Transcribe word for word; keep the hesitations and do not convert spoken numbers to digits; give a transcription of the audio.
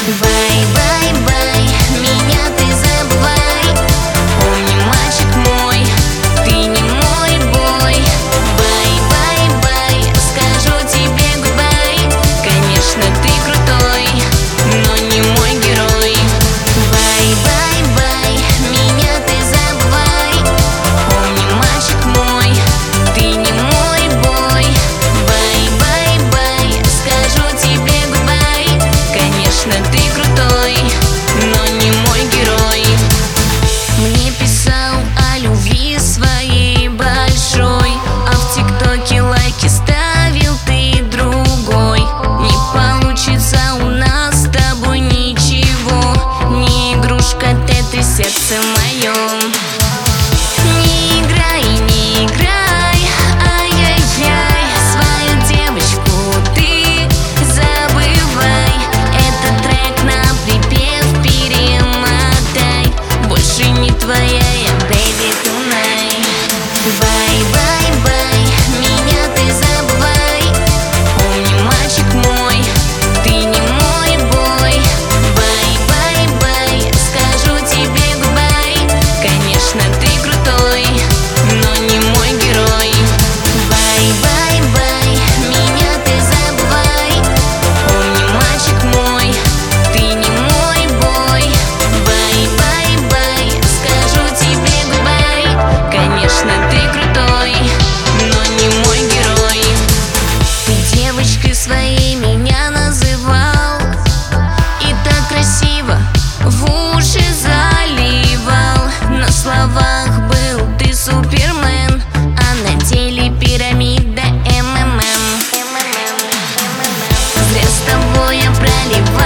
Бай-бай-бай, меня ты забывай. Помни, мальчик мой, ты не мой бой. Бай-бай-бай, скажу тебе гудбай. Конечно, ты крутой, но не мой герой. Бай-бай-бай, меня ты забывай. Помни, мальчик мой, ты не мой бой. Бай-бай-бай, скажу тебе гудбай. Конечно, ты крутой, но не мой герой. Мне писал о любви своей большой, а в ТикТоке лайки ставил ты другой. Не получится у нас с тобой ничего, не игрушка Тетрис в сердце моем. Не играй, не играй, ай-яй-яй, свою девочку ты забывай. Этот трек на припев перемотай, больше не твоя я, baby, tonight. Бай-бай-бай, меня ты забывай. Помни, мальчик мой, ты не мой бой. Бай-бай-бай, скажу тебе гудбай. Конечно, ты крутой, но не мой герой. Бай-бай-бай, меня ты забывай. Помни, мальчик мой, ты не мой бой. Бай-бай-бай, скажу тебе гудбай. Конечно, ты крутой, но не мой герой. Ты девочкой своей меня называл и так красиво в уши заливал. На словах был ты супермен, а на деле пирамида эм эм эм. Зря с тобой я проливал.